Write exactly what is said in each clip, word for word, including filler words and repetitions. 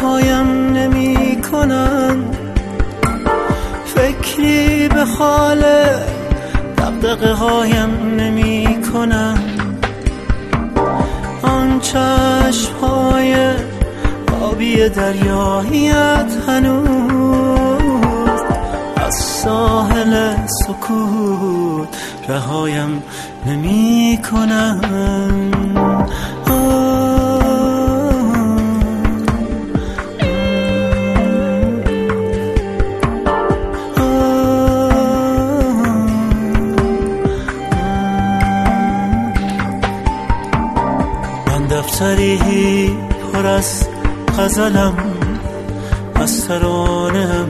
هایم نمی کنن، فکری به حال دغدغه هایم نمی کنن. آن چشم های آبی دریاییت هنوز از ساحل سکوت رهایم نمی کنن. دفتری پر از غزلم، از ترانه‌ام،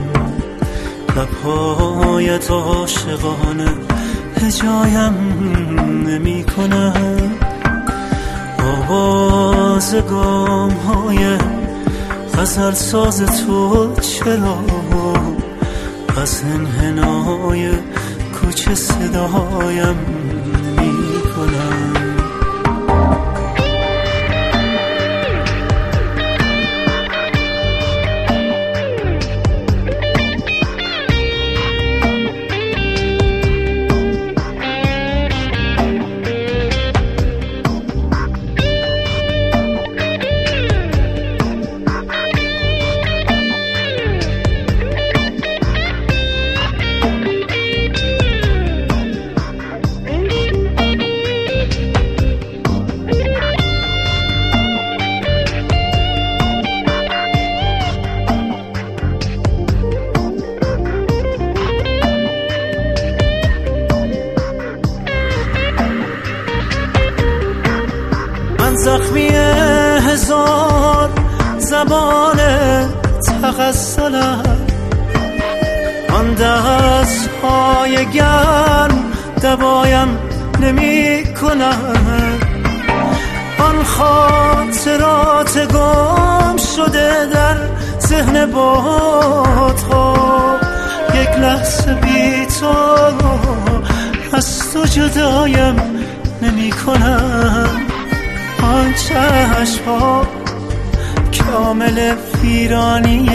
لب‌هایت عاشقانه هجایم نمی کنم. آواز گام‌های غزل ساز تو چرا از انحنای کوچه صدایم نمی کنم. زخمی هزار زبان تغزلم، آن دست های گرم دوایم نمی کنن. آن خاطرات گم شده در ذهن بادها، یک لحظه بی تو از تو جدایم نمی کنن. آن چشم ها کامل ویرانی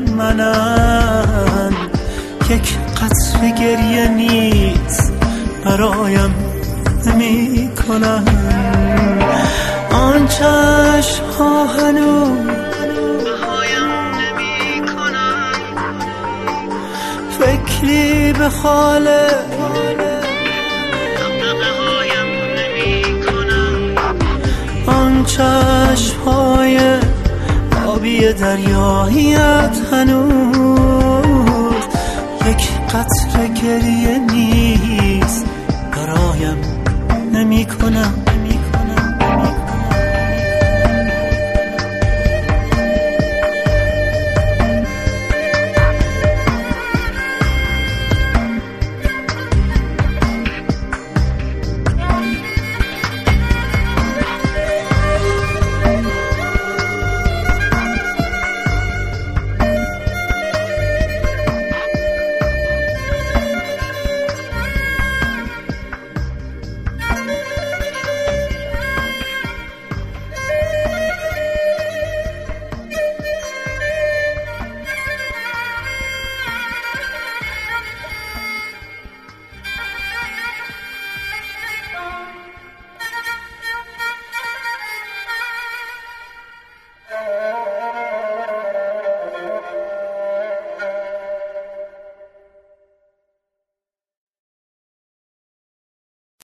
منن، یک قطره گریه نیز برایم نمی کنن. آن چشم ها هنوز بهایم نمی کنن، فکری به حال چشم های آبی دریاییت هنوز یک قطره گریه نیز برایم نمی کنم.